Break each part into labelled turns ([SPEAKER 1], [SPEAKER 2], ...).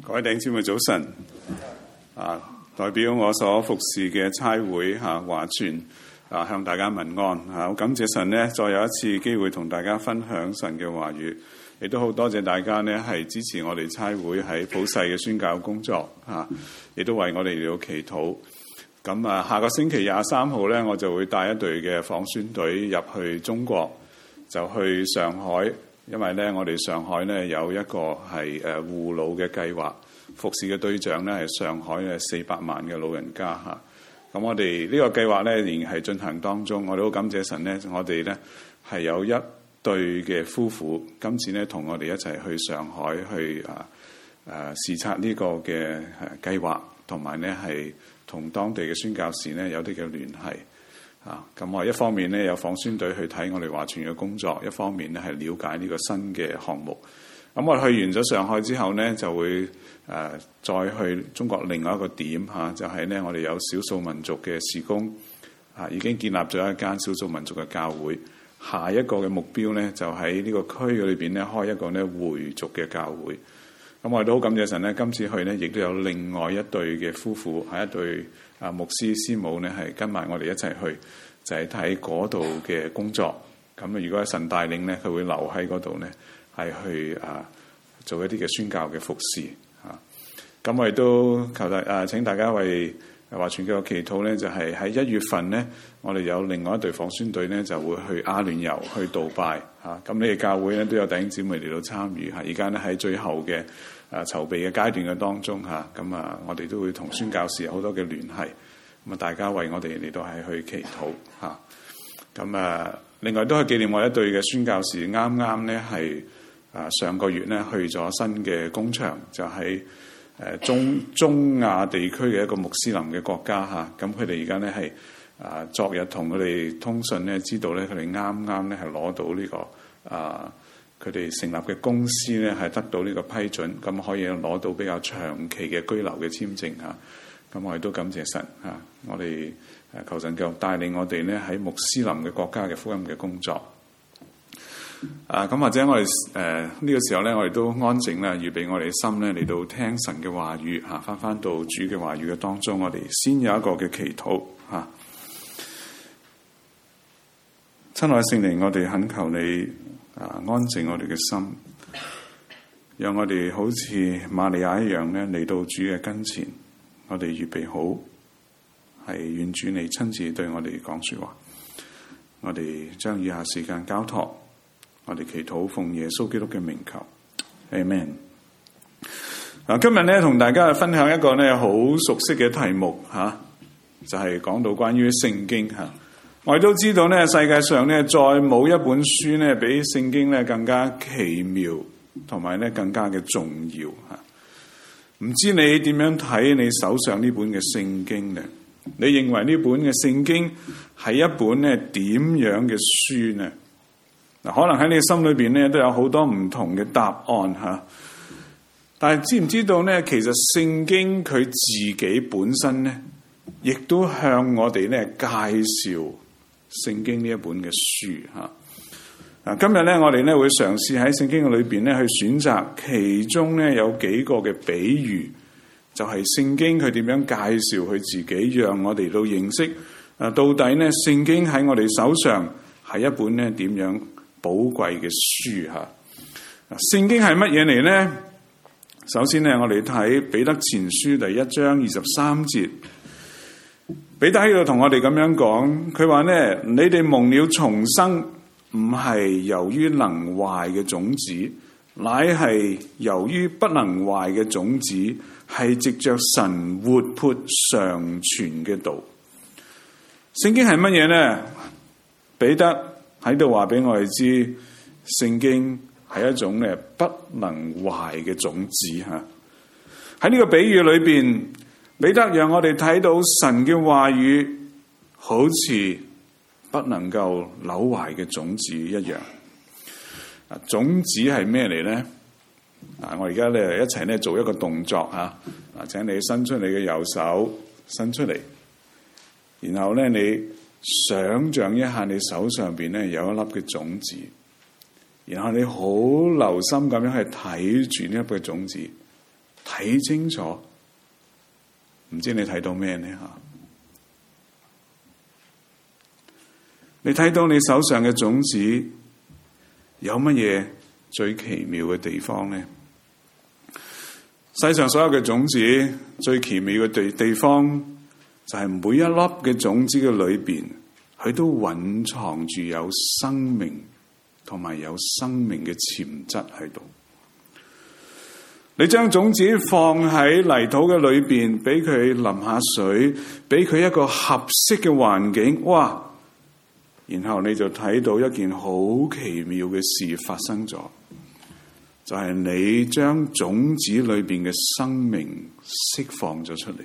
[SPEAKER 1] 各位弟兄姊妹早晨，代表我所服侍嘅差會華傳向大家問安。好感謝神呢，再有一次機會同大家分享神嘅話語，亦都好多謝大家呢係支持我哋差會喺普世嘅宣教工作，亦都為我哋嚟到祈禱。咁下個星期23號呢，我就會帶一隊嘅訪宣隊入去中國，就去上海。因為咧，我哋上海咧有一個係護老嘅計劃，服侍嘅對象咧係上海嘅400萬嘅老人家嚇。咁我哋呢個計劃咧仍然係進行當中。我哋好感謝神咧，我哋咧係有一對嘅夫婦，今次咧同我哋一齊去上海去視察呢個嘅計劃，同埋咧係同當地嘅宣教士咧有啲嘅聯繫。咁我一方面咧有訪宣隊去睇我哋華傳嘅工作，一方面咧係了解呢個新嘅項目。咁我哋去完咗上海之後呢，就會再去中國另外一個點就係呢，我哋有少數民族嘅事工已經建立咗一間少數民族嘅教會。下一個嘅目標呢，就喺呢個區裏邊呢開一個呢回族嘅教會。咁我哋都好感謝神呢，今次去呢亦都有另外一對嘅夫婦，係一對牧師師母呢係跟埋我哋一齊去，就係睇嗰度嘅工作。咁如果係神帶領呢，佢會留喺嗰度呢，係去做一啲嘅宣教嘅服侍。咁我亦都求請大家為華傳嘅祈禱呢，就係喺1月份呢，我哋有另外一隊訪宣隊呢，就會去阿聯酋去杜拜。咁呢個教會呢，都有弟兄姊妹嚟到參與。而家呢，喺最後嘅籌備嘅階段嘅當中咁我哋都會同宣教士有好多嘅聯繫。咁大家為我哋嚟到係去祈禱咁另外都係紀念我一隊嘅宣教士，啱啱呢係上個月呢去咗新嘅工場，就喺中亞地區嘅一個穆斯林嘅國家咁佢哋而家呢係昨日同佢哋通訊呢，知道呢佢哋啱啱呢係攞到呢個佢哋成立嘅公司呢係得到呢個批准，咁可以攞到比較長期嘅居留嘅簽證咁我哋都感謝神我哋求神繼續帶領我哋呢喺穆斯林嘅國家嘅福音嘅工作。咁或者我哋呢個時候呢，我哋都安靜啦，預備我哋嘅心呢嚟到聽神嘅話語翻到主嘅話語嘅當中，我哋先有一個嘅祈禱親愛聖靈，我哋懇求你安靜我哋嘅心，讓我哋好似瑪利亞一樣呢嚟到主嘅跟前，我哋預備好係願主你親自對我哋講說話。我哋將以下時間交託，我哋祈禱奉耶穌基督嘅名求 Amen。 今日呢同大家分享一個呢好熟悉嘅題目就係講到關於聖經我哋都知道呢，世界上呢再冇一本書呢比聖經呢更加奇妙，同埋呢更加嘅重要唔知你點樣睇你手上呢本嘅聖經呢？你認為呢本嘅聖經係一本呢點樣嘅書呢？可能喺你心裏邊呢都有好多唔同嘅答案但係知唔知道呢？其實聖經佢自己本身呢，亦都向我哋呢介紹聖經呢一本嘅書今日呢，我哋呢會嘗試喺聖經嘅裏邊呢去選擇其中呢有幾個嘅比喻，就係聖經佢點樣介紹佢自己，讓我哋都認識到底呢聖經喺我哋手上係一本呢點樣寶貴嘅書聖經係乜嘢嚟呢？首先呢，我哋睇彼得前書第1章23節，彼得喺度同我哋咁樣講，佢話呢，你哋蒙了重生，唔係由於能壞嘅種子，乃係由於不能壞嘅種子，係藉着神活潑常存嘅道。聖經係乜嘢呢？彼得喺度話俾我哋知，聖經係一種呢不能壞嘅種子喺呢個比喻裏邊，彼得讓我哋睇到神嘅話語好似不能夠朽壞嘅種子一樣。種子係咩嚟呢？我而家咧一齊咧做一個動作請你伸出你嘅右手，伸出嚟，然後咧你想象一下你手上邊咧有一粒嘅種子，然後你好留心咁樣去睇住呢粒嘅種子， 睇清楚。唔知你睇到咩呢？你睇到你手上嘅種子有乜嘢最奇妙嘅地方呢？世上所有嘅種子最奇妙嘅地方就係每一粒嘅種子嘅裏邊，佢都蘊藏住有生命同埋有生命嘅潛質喺度。你將種子放喺泥土嘅裏邊，俾佢淋下水，俾佢一個合適嘅環境，哇！然後你就睇到一件好奇妙嘅事發生咗，就係你將種子裏邊嘅生命釋放咗出嚟。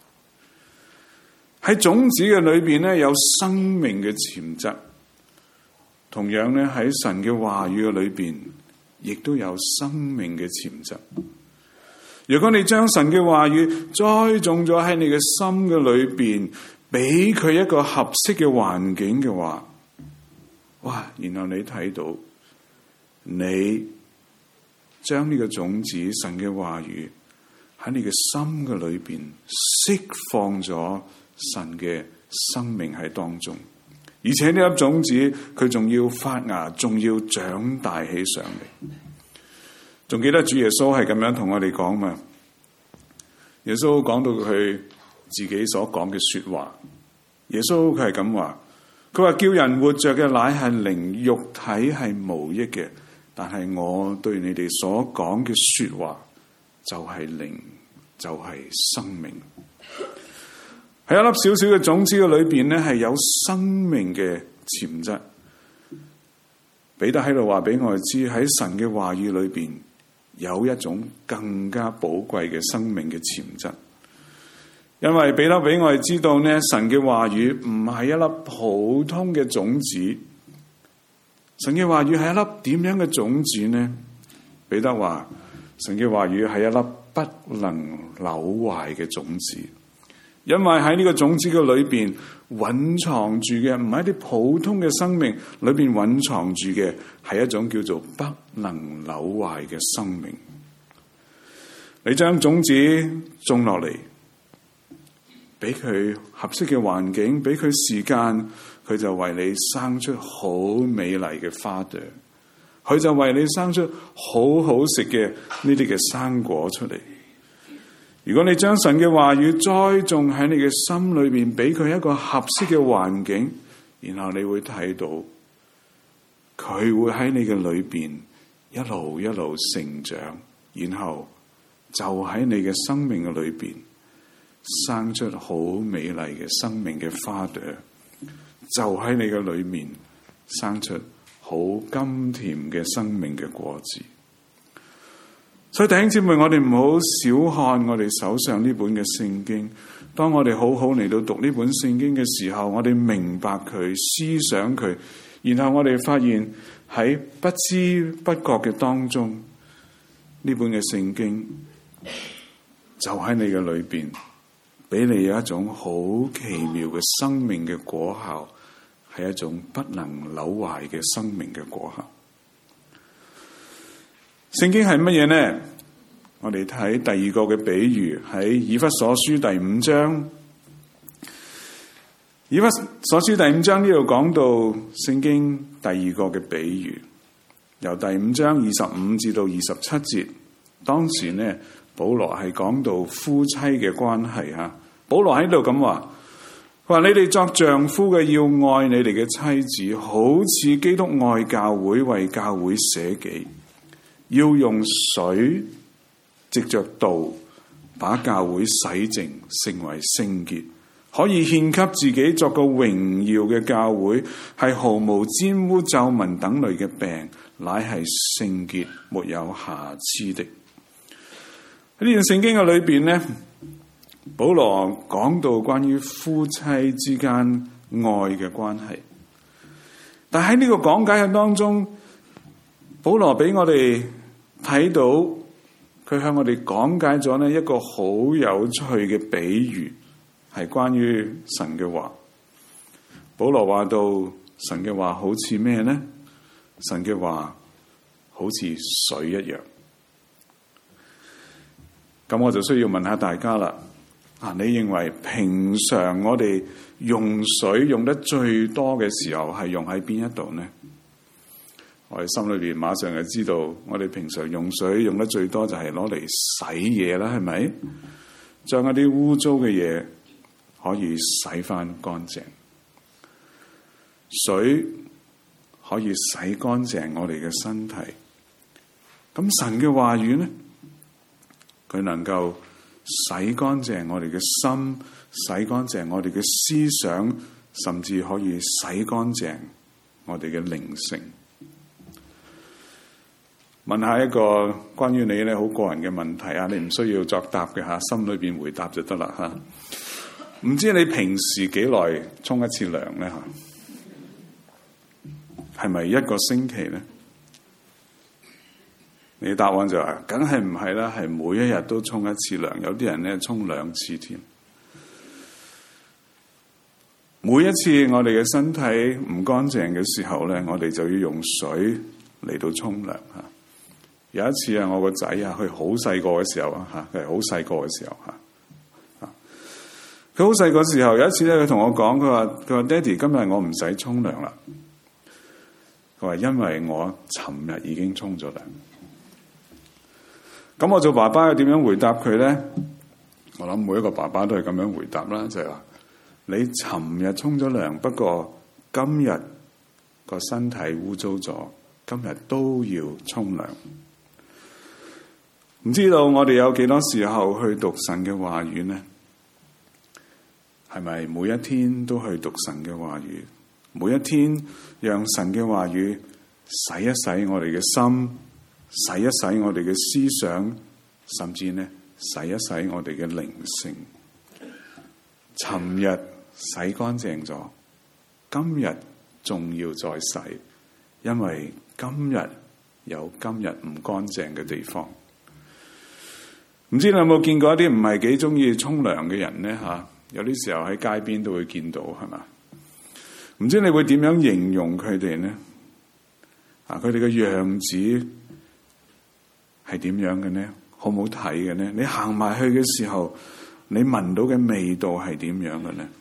[SPEAKER 1] 喺種子嘅裏邊咧，有生命嘅潛質。同樣咧，喺神嘅話語嘅裏邊，亦都有生命嘅潛質。如果你將神嘅話語栽種咗喺你嘅心嘅裏邊，俾佢一個合適嘅環境嘅話，哇！然後你睇到你將呢個種子神嘅話語喺你嘅心嘅裏邊釋放咗神嘅生命喺當中，而且呢粒種子佢仲要發芽，仲要長大起上嚟。仲記得主耶穌係咁樣同我哋講嘛？耶穌講到佢自己所講嘅說話，耶穌佢係咁話，佢話叫人活着嘅乃係靈，肉體係無益嘅。但係我對你哋所講嘅說話就係靈，就係生命。喺一粒小小嘅種子嘅裏邊咧，係有生命嘅潛質。彼得喺度話俾我哋知，喺神嘅話語裏邊有一種更加寶貴嘅生命嘅潛質。因為彼得俾我哋知道呢，神嘅話語唔係一粒普通嘅種子。神嘅話語係一粒點樣嘅種子呢？彼得話，神嘅話語係一粒不能朽壞嘅種子。因為喺呢個種子嘅裏邊蘊藏住嘅唔係一啲普通嘅生命，裏邊蘊藏住嘅係一種叫做不能朽壞嘅生命。你將種子種落嚟，俾佢合適嘅環境，俾佢時間，佢就為你生出好美麗嘅花朵，佢就為你生出好好食嘅呢啲嘅生果出嚟。如果你將神嘅話語栽種喺你嘅心裏邊，俾佢一個合適嘅環境，然後你會睇到佢會喺你嘅裏邊一路一路成長，然後就喺你嘅生命嘅裏邊生出好美麗嘅生命嘅花朵，就喺你嘅裏面生出好甘甜嘅生命嘅果子。所以弟兄姊妹，我哋唔好小看我哋手上呢本嘅聖經。當我哋好好嚟到讀呢本聖經嘅時候，我哋明白佢，思想佢，然後我哋發現喺不知不覺嘅當中，呢本嘅聖經就喺你嘅裏邊，俾你有一種好奇妙嘅生命嘅果效，係一種不能朽壞嘅生命嘅果效。聖經係乜嘢呢？我哋睇第二個嘅比喻，喺以弗所書第5章。以弗所書第5章呢度講到聖經第二個嘅比喻，由第5章25至到27節。當時呢，保羅係講到夫妻嘅關係吓。保羅喺度咁話，佢話你哋作丈夫嘅要愛你哋嘅妻子，好似基督愛教會，為教會捨己。要用水藉着道把教會洗淨，成為聖潔，可以獻給自己作個榮耀嘅教會，係毫無沾污皺紋等類嘅病，乃係聖潔沒有瑕疵的。喺呢段聖經嘅裏邊呢，保羅講到關於夫妻之間愛嘅關係，但喺呢個講解嘅當中，保羅俾我哋睇到，佢向我哋講解咗呢一個好有趣嘅比喻，係關於神嘅話。保羅話到神嘅話好似咩呢？神嘅話好似水一樣。 咁我就需要問下大家啦。你認為平常我哋用水用得最多嘅時候係用喺邊一度呢？我哋心裏邊馬上就知道，我哋平常用水用得最多就係攞嚟洗嘢啦，係咪？將一啲污糟嘅嘢可以洗翻乾淨，水可以洗乾淨我哋嘅身體。咁神嘅話語呢？佢能夠洗乾淨我哋嘅心，洗乾淨我哋嘅思想，甚至可以洗乾淨我哋嘅靈性。問下一個關於你咧好個人嘅問題啊，你唔需要作答嘅吓，心裏邊回答就得啦吓。唔知你平時幾耐沖一次涼咧吓？係咪一個星期咧？你答案就話，梗係唔係啦，係每一日都沖一次涼，有啲人咧沖2次添。每一次我哋嘅身體唔乾淨嘅時候咧，我哋就要用水嚟到沖涼吓。有一次啊，我個仔啊，佢好細個嘅時候啊吓，佢係好細個嘅時候吓，佢好細個時候，有一次咧，佢同我講，佢話爹哋，今日我唔使沖涼啦。佢話因為我尋日已經沖咗涼。咁我做爸爸又點樣回答佢咧？我諗每一個爸爸都係咁樣回答啦，就係話你尋日沖咗涼，不過今日個身體污糟咗，今日都要沖涼。唔知道我哋有幾多時候去讀神嘅話語呢？係咪每一天都去讀神嘅話語？每一天讓神嘅話語洗一洗我哋嘅心，洗一洗我哋嘅思想，甚至呢洗一洗我哋嘅靈性。尋日洗乾淨咗，今日仲要再洗，因為今日有今日唔乾淨嘅地方。唔知你有冇見過一啲唔係幾中意沖涼嘅人呢？吓，有啲時候喺街邊都會見到，係嘛？唔知你會點樣形容佢哋呢？佢哋嘅樣子係點樣嘅呢？好唔好睇嘅呢？你行埋去嘅時候，你聞到嘅味道係點樣嘅呢？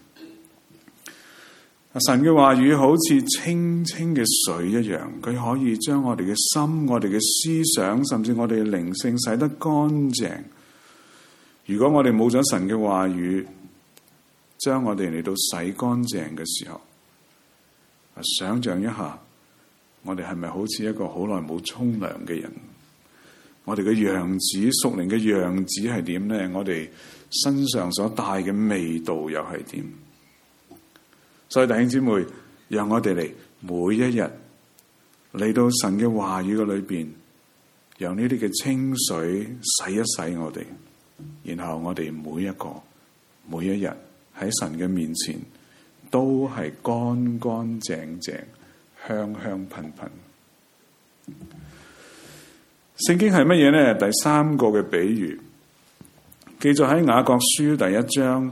[SPEAKER 1] 神嘅話語好似清清嘅水一樣，佢可以將我哋嘅心、我哋嘅思想，甚至我哋嘅靈性洗得乾淨。如果我哋冇咗神嘅話語，將我哋嚟到洗乾淨嘅時候，想象一下，我哋係咪好似一個好耐冇沖涼嘅人？我哋嘅樣子、屬靈嘅樣子係點呢？我哋身上所帶嘅味道又係點？所以弟兄姊妹，讓我哋嚟每一日嚟到神嘅話語嘅裏邊，讓呢啲嘅清水洗一洗我哋，然後我哋每一日喺神嘅面前都係乾乾淨淨、香香噴噴。聖經係乜嘢呢？第3個嘅比喻記載喺雅各書第1章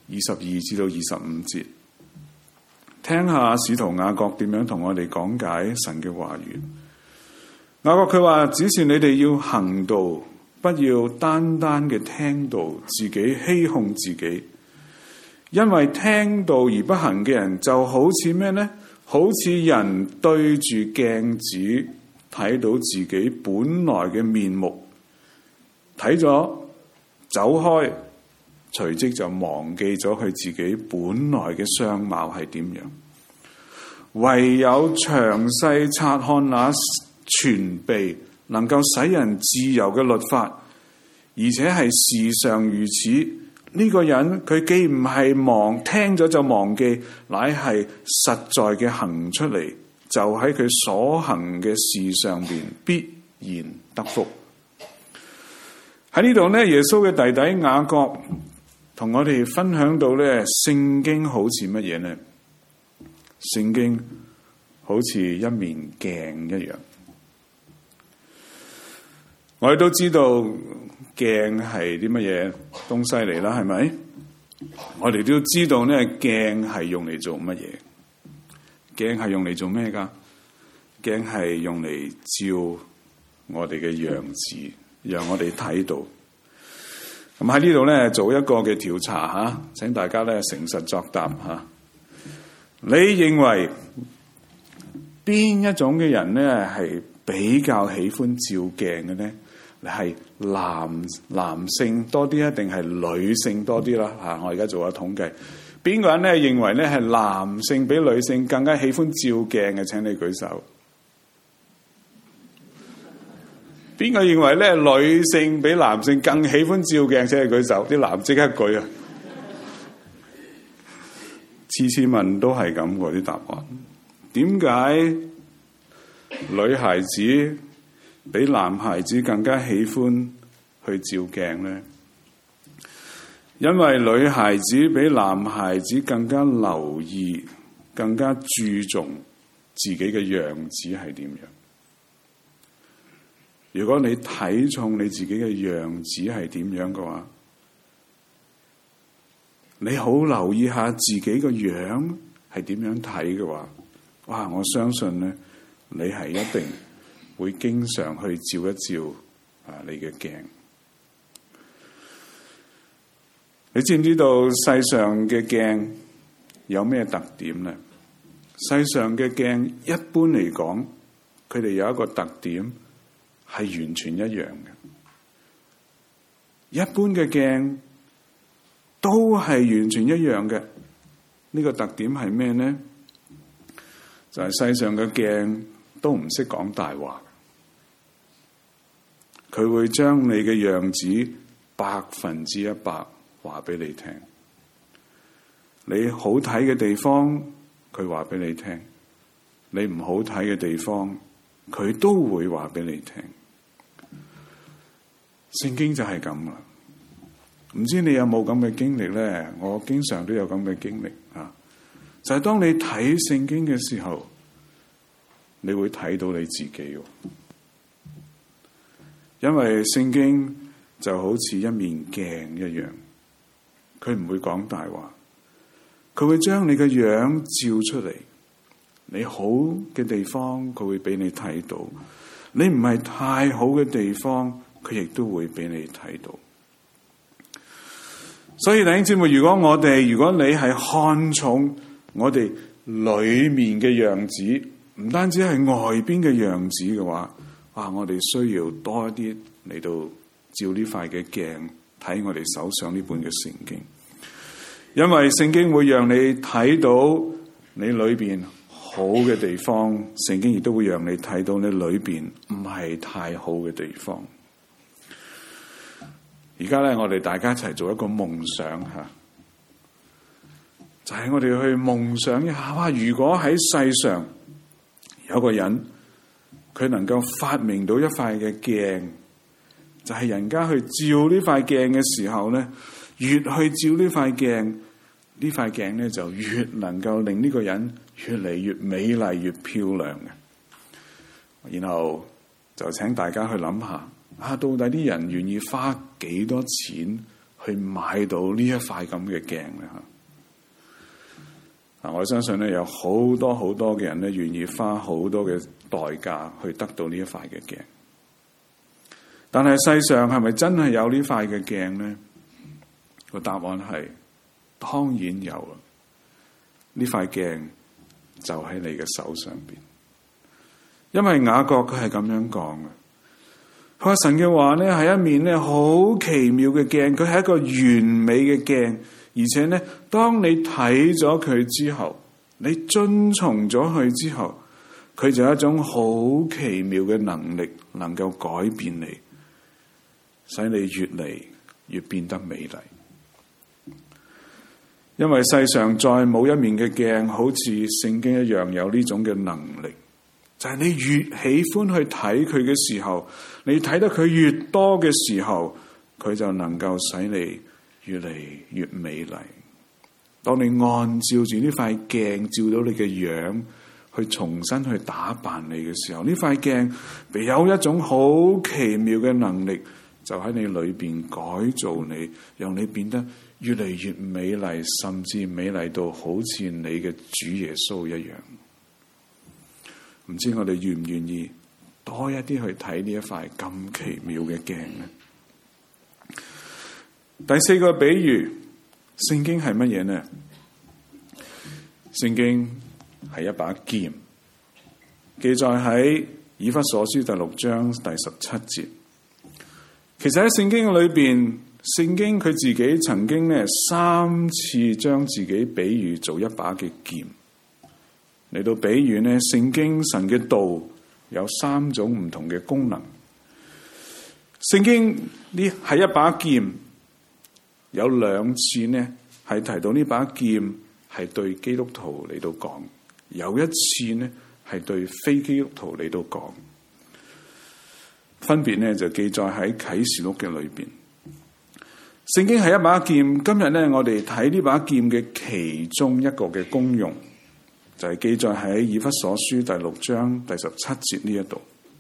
[SPEAKER 1] 22至到25節。聽下使徒雅各點樣同我哋講解神嘅話語。雅各佢話：只是你哋要行道，不要單單嘅聽道，自己欺哄自己。因為聽道而不行嘅人，就好似咩呢？好似人對住鏡子睇到自己本來嘅面目，睇咗走開，隨即就忘記咗佢自己本來嘅相貌係點樣。唯有詳細察看那全備能夠使人自由嘅律法，而且係時常如此，呢個人佢既唔係聽咗就忘記，乃係實在嘅行出嚟，就喺佢所行嘅事上邊必然得福。喺呢度呢，耶穌嘅弟弟雅各同我哋分享到呢，聖經好似乜嘢呢？聖經好似一面鏡一樣。我哋都知道鏡係啲乜嘢東西嚟啦，係咪？我哋都知道呢，鏡係用嚟做乜嘢？鏡係用嚟做咩噶？鏡係用嚟照我哋嘅樣子，讓我哋睇到。 咁喺呢度咧做一個嘅調查嚇，請大家咧誠實作答嚇。你認為邊一種嘅人咧係比較喜歡照鏡嘅咧？係男性多啲啊，定係女性多啲啦？嚇，我而家做下統計，邊個人咧認為咧係男性比女性更加喜歡照鏡嘅？請你舉手。邊個認為咧女性比男性更喜歡照鏡？請你舉手。啲男即刻舉啊！次次問都係咁喎啲答案。點解女孩子比男孩子更加喜歡去照鏡呢？因為女孩子比男孩子更加留意、更加注重自己嘅樣子係點樣。如果你睇重你自己嘅樣子係點樣嘅話，你好留意下自己個樣係點樣睇嘅話，哇！我相信咧，你係一定會經常去照一照你嘅鏡。你知唔知道世上嘅鏡有咩特點咧？世上嘅鏡一般嚟講，佢哋有一個特點係完全一樣嘅。一般嘅鏡都係完全一樣嘅。呢個特點係咩呢？就係世上嘅鏡都唔識講大話。佢會將你嘅樣子100%話俾你聽。你好睇嘅地方，佢話俾你聽；你唔好睇嘅地方，佢都會話俾你聽。聖經就係咁啦。唔知你有冇咁嘅經歷咧？我經常都有咁嘅經歷啊！就係當你睇聖經嘅時候，你會睇到你自己。因為聖經就好似一面鏡一樣，佢唔會講大話，佢會將你嘅樣照出嚟。你好嘅地方，佢會俾你睇到；你唔係太好嘅地方，佢亦都會俾你睇到。所以弟兄姊妹，如果你係看重我哋裏面嘅樣子，唔單止係外邊嘅樣子嘅話，我哋需要多一啲嚟到照呢塊嘅鏡，睇我哋手上呢本嘅聖經，因為聖經會讓你睇到你裏邊好嘅地方，聖經亦都會讓你睇到你裏邊唔係太好嘅地方。而家咧，我哋大家一齊做一個夢想吓，就係我哋去夢想一下，如果喺世上有個人，佢能夠發明到一塊嘅鏡，就係人家去照呢塊鏡嘅時候咧，越去照呢塊鏡，呢塊鏡咧就越能夠令呢個人越嚟越美麗、越漂亮嘅。然後就請大家去諗下。到底啲人願意花幾多錢去買到呢一塊咁嘅鏡咧？我相信咧有好多好多嘅人咧願意花好多嘅代價去得到呢一塊嘅鏡。但係世上係咪真係有呢塊嘅鏡咧？個答案係當然有啦。呢塊鏡就喺你嘅手上邊，因為雅各佢係咁樣講嘅。佢話神嘅話咧係一面咧好奇妙嘅鏡，佢係一個完美嘅鏡，而且咧當你睇咗佢之後，你遵從咗佢之後，佢就有一種好奇妙嘅能力，能夠改變你，使你越嚟越變得美麗。因為世上再冇一面嘅鏡好似聖經一樣有呢種嘅能力。就係你越喜歡去睇佢嘅時候，你睇得佢越多嘅時候，佢就能夠使你越嚟越美麗。當你按照住呢塊鏡照到你嘅樣，去重新去打扮你嘅時候，呢塊鏡有一種好奇妙嘅能力，就喺你裏邊改造你，讓你變得越嚟越美麗，甚至美麗到好似你嘅主耶穌一樣。唔知我哋願唔願意多一啲去睇呢一塊咁奇妙嘅鏡呢？ 第四個比喻，聖經係乜嘢呢？聖經係一把劍，記載喺以弗所書第6章第17節。其實喺聖經裏邊，聖經佢自己曾經3次將自己比喻做一把嘅劍，嚟到比喻聖經神嘅道有3種唔同嘅功能。聖經呢係一把劍，有2次係提到呢把劍係對基督徒嚟到講，有一次係對非基督徒嚟到講，分別就記載喺啟示錄嘅裏邊。聖經係一把劍，今日我哋睇呢把劍嘅其中一個嘅功用，就係記載喺以弗所書第6章第17節呢一度。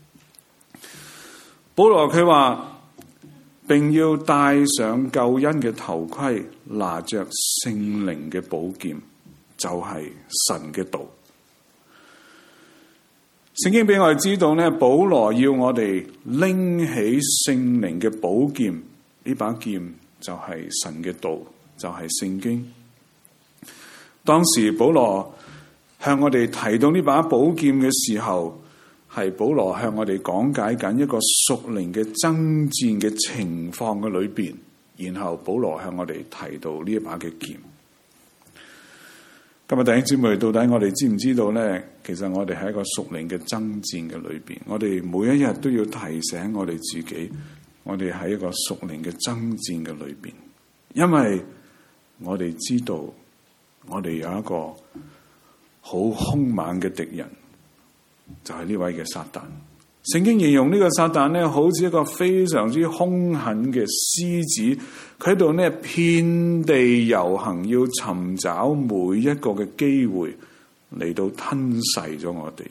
[SPEAKER 1] 保羅佢話，並要戴上救恩嘅頭盔，拿着聖靈嘅寶劍，就係神嘅道。聖經俾我哋知道保羅要我哋拎起聖靈嘅寶劍，呢把劍就係神嘅道，就係聖經。當時保羅向我哋提到呢把寶劍嘅時候，係保羅向我哋講解緊一個屬靈嘅爭戰嘅情況嘅裏邊，然後保羅向我哋提到呢一把嘅劍。今日弟兄姊妹，到底我哋知唔知道其實我哋喺一個屬靈嘅爭戰嘅裏邊，我哋每一日都要提醒我哋自己，我哋喺一個屬靈嘅爭戰嘅裏邊，因為我哋知道我哋有一個好兇猛嘅敵人，就係呢位嘅撒旦。聖經形容呢個撒旦好似一個非常之兇狠嘅獅子，佢喺度遍地遊行，要尋找每一個嘅機會嚟到吞噬咗我哋。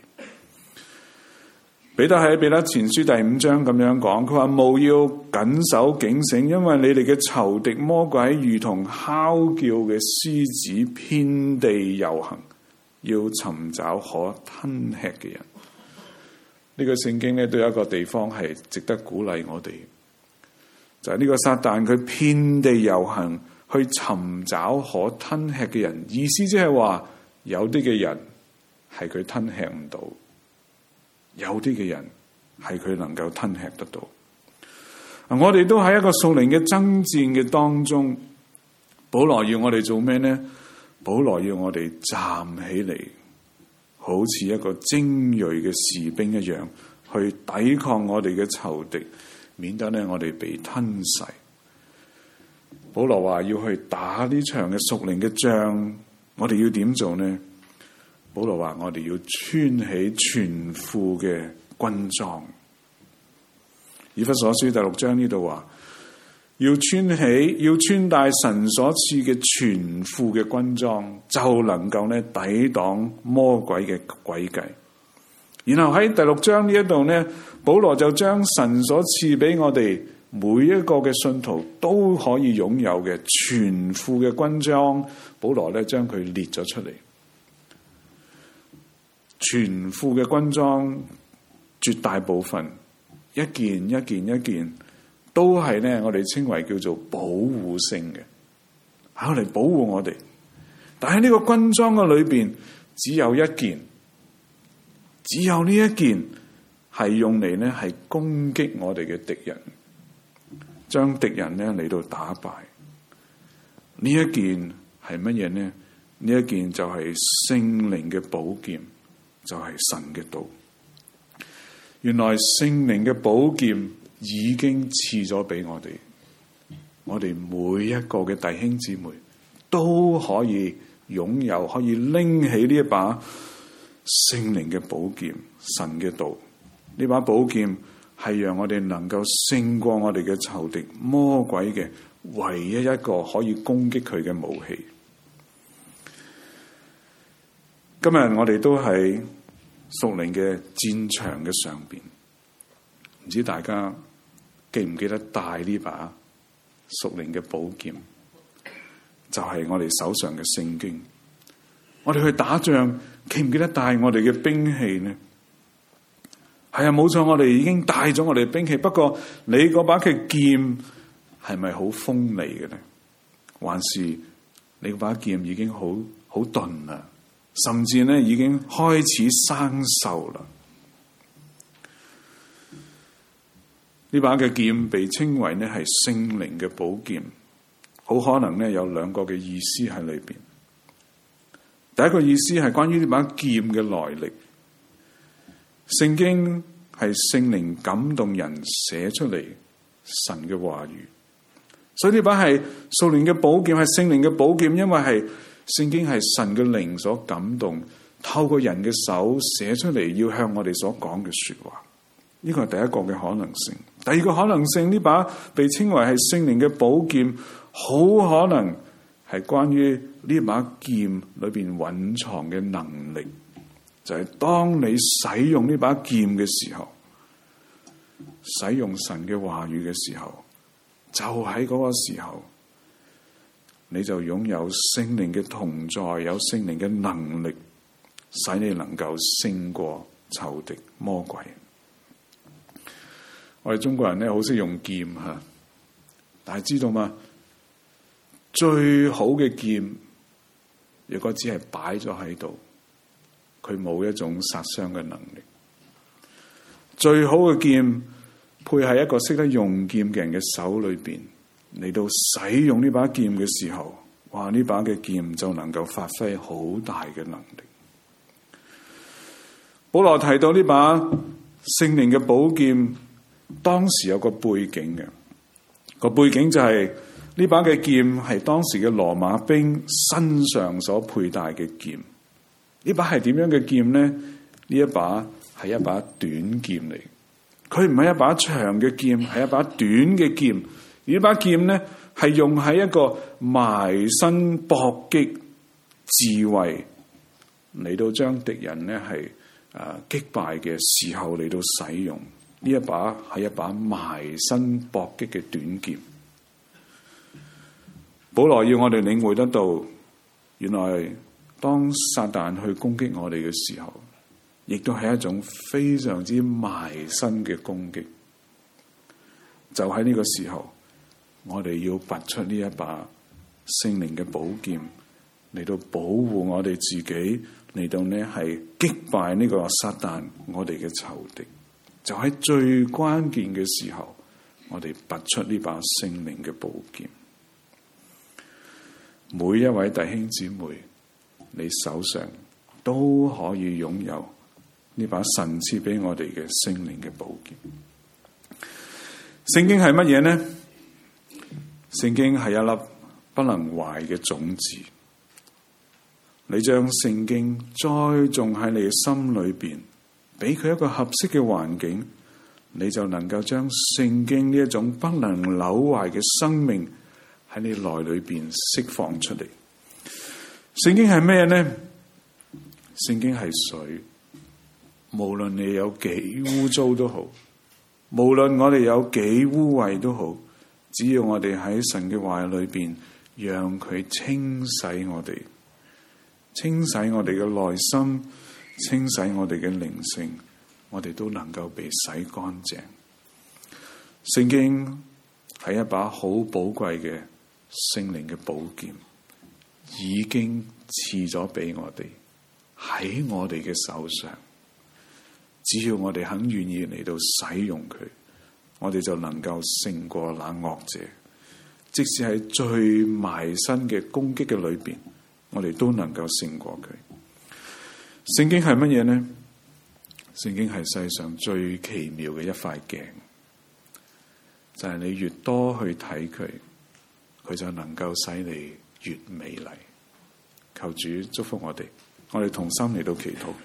[SPEAKER 1] 彼得喺彼得前書第5章咁樣講，佢話務要謹守警醒，因為你哋嘅仇敵魔鬼如同哮叫嘅獅子，遍地遊行，要尋找可吞吃嘅人。呢個聖經都有一個地方係值得鼓勵我哋，就係呢個撒旦佢遍地遊行去尋找可吞吃嘅人，意思即係話有啲嘅人係佢吞吃唔到，有啲嘅人係佢能夠吞吃得到。我哋都喺一個屬靈嘅爭戰嘅當中，保羅要我哋做咩呢？保羅要我哋站起嚟，好似一個精銳嘅士兵一樣，去抵抗我哋嘅仇敵，免得我哋被吞噬。保羅話要去打呢場嘅屬靈嘅仗，我哋要點做呢？保羅話我哋要穿起全副嘅軍裝。以弗所書第6章呢度話，要穿戴神所賜嘅全副嘅軍裝，就能夠抵擋魔鬼嘅詭計。然後喺第6章呢一度保羅就將神所賜俾我哋每一個嘅信徒都可以擁有嘅全副嘅軍裝，保羅將佢列咗出嚟。全副嘅軍裝，絕大部分一件都係我哋稱為叫做保護性嘅，嚟保護我哋。但係呢個軍裝嘅裏邊，只有呢一件係用嚟係攻擊我哋嘅敵人，將敵人嚟到打敗。呢一件係乜嘢呢？呢一件就係聖靈嘅寶劍，就係神嘅道。原來聖靈嘅寶劍已經賜咗俾我哋，我哋每一個嘅弟兄姊妹都可以擁有，可以拎起呢一把聖靈嘅寶劍，神嘅道。呢把寶劍係讓我哋能夠勝過我哋嘅仇敵魔鬼嘅唯一一個可以攻擊佢嘅武器。今日我哋都喺屬靈嘅戰場嘅上邊，唔知大家記唔記得帶呢把屬靈嘅寶劍？就係我哋手上嘅聖經。我哋去打仗，記唔記得帶我哋嘅兵器呢？係啊，冇錯，我哋已經帶咗我哋嘅兵器。不過你嗰把嘅劍係咪好鋒利嘅呢？還是你把劍已經好鈍啦，甚至呢已經開始生鏽啦？呢把嘅劍被稱為呢係聖靈嘅寶劍，好可能呢有兩個嘅意思喺裏邊。第一個意思係關於呢把劍嘅來歷。聖經係聖靈感動人寫出嚟神嘅話語，所以呢把係屬靈嘅寶劍，係聖靈嘅寶劍，因為係聖經係神嘅靈所感動，透過人嘅手寫出嚟，要向我哋所講嘅說話。呢個係第一個嘅可能性。第二個可能性，呢把被稱為係聖靈嘅寶劍，好可能係關於呢把劍裏邊蘊藏嘅能力，就係當你使用呢把劍嘅時候，使用神嘅話語嘅時候，就喺嗰個時候，你就擁有聖靈嘅同在，有聖靈嘅能力，使你能夠勝過仇敵魔鬼。我哋中國人咧好識用劍吓，但係知道嘛？最好嘅劍，如果只係擺咗喺度，佢冇一種殺傷嘅能力。最好嘅劍，配喺一個識得用劍嘅人嘅手裏邊，嚟到使用呢把劍嘅時候，哇！呢把嘅劍就能夠發揮好大嘅能力。保羅提到呢把聖靈嘅寶劍，當時有個背景嘅，個背景就係呢把嘅劍係當時嘅羅馬兵身上所佩戴嘅劍。呢把係點樣嘅劍呢？呢一把係一把短劍嚟，佢唔係一把長嘅劍，係一把短嘅劍。而呢把劍呢，係用喺一個埋身搏擊智慧嚟到將敵人呢係擊敗嘅時候嚟到使用。呢一把係一把埋身搏擊嘅短劍。保羅要我哋領會得到，原來當撒旦去攻擊我哋嘅時候，亦都係一種非常之埋身嘅攻擊。就喺呢個時候，我哋要拔出呢一把聖靈嘅寶劍，嚟到保護我哋自己，嚟到呢係擊敗呢個撒旦我哋嘅仇敵。就喺最關鍵嘅時候，我哋拔出呢把聖靈嘅寶劍。每一位弟兄姊妹，你手上都可以擁有呢把神賜俾我哋嘅聖靈嘅寶劍。聖經係乜嘢呢？聖經係一粒不能壞嘅種子。你將聖經栽種喺你嘅心裏邊，俾佢一個合適嘅環境，你就能夠將聖經呢一種不能朽壞嘅生命喺你內裏邊釋放出嚟。聖經係咩呢？聖經係水，無論你有幾污糟都好，無論我哋有幾污穢都好，只要我哋喺神嘅話裏邊，讓佢清洗我哋，清洗我哋嘅內心，清洗我哋嘅靈性，我哋都能夠被洗乾淨。聖經係一把好寶貴嘅聖靈嘅寶劍，已經賜咗俾我哋喺我哋嘅手上。只要我哋肯願意嚟到使用佢，我哋就能夠勝過那惡者。即使喺最埋身嘅攻擊嘅裏邊，我哋都能夠勝過佢。聖經係乜嘢呢？聖經係世上最奇妙嘅一塊鏡，就係你越多去睇佢，佢就能夠使你越美麗。求主祝福我哋，我哋同心嚟到祈禱。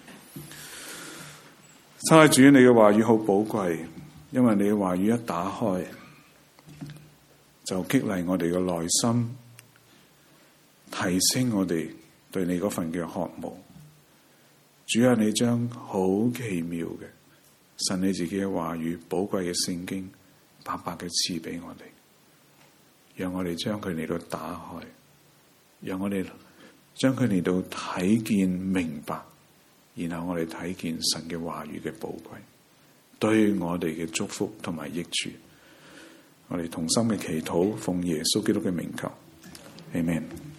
[SPEAKER 1] 親愛的主，你嘅話語好寶貴，因為你嘅話語一打開，就激勵我哋嘅內心，提升我哋對你嗰份嘅渴慕。主啊，你將好奇妙嘅神你自己嘅話語，寶貴嘅聖經，白白嘅賜俾我哋，讓我哋將佢嚟到打開，讓我哋將佢嚟到睇見明白，然後我哋睇見神嘅話語嘅寶貴，對我哋嘅祝福同埋益處。 我哋同心嘅祈禱，奉耶穌基督嘅名求，Amen。